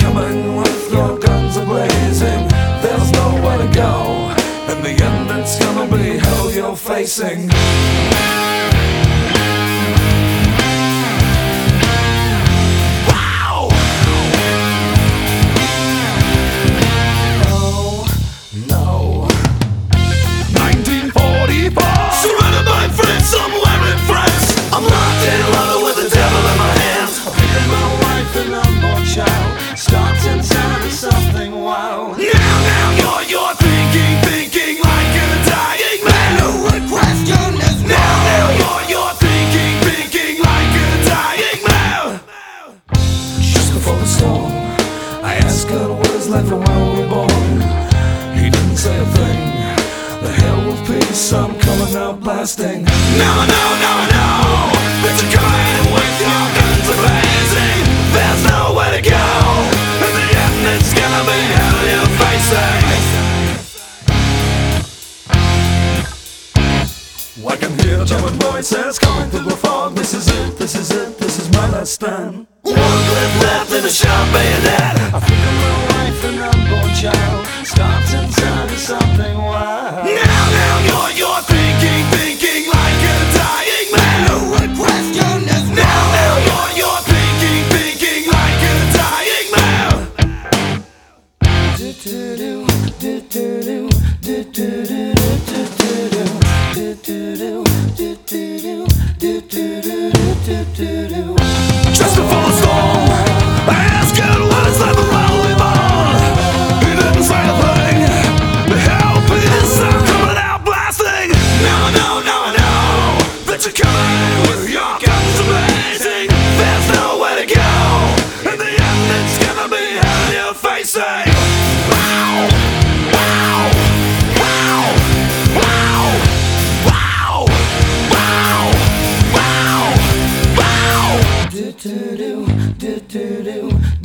coming with your guns a-blazing. There's nowhere to go. In the end it's gonna be hell you're facing. Wow! Oh, no. 1944, surrounded by friends somewhere in France. I'm locked in love with the devil in my hands. I pick up my wife and unborn child, stopped inside of something wild. Now you're thinking like a dying man. No one question is now you're thinking like a dying man. Just before the storm, I asked God what is life and why we were born. He didn't say a thing. The hell with peace, I'm coming out blasting. No, but you're coming with your guns a-blazing. There's nowhere to go. In the end it's gonna be hell you're facing. I can hear German voices coming through the fog. This is it, this is my last stand. One clip left in a sharp bayonet. I think of my wife and unborn child, stopped inside of something wild. Now you're thinking like a dying man. No one question is now you're thinking like a dying man. Just before the storm, I asked God what is life and why we born. He didn't say a thing. Help is I'm coming out blasting. No, that you're coming with your guns a-blazing. There's nowhere to go. In the end it's gonna be hell you're facing. Wow, wow, wow, wow, wow, wow, wow, wow.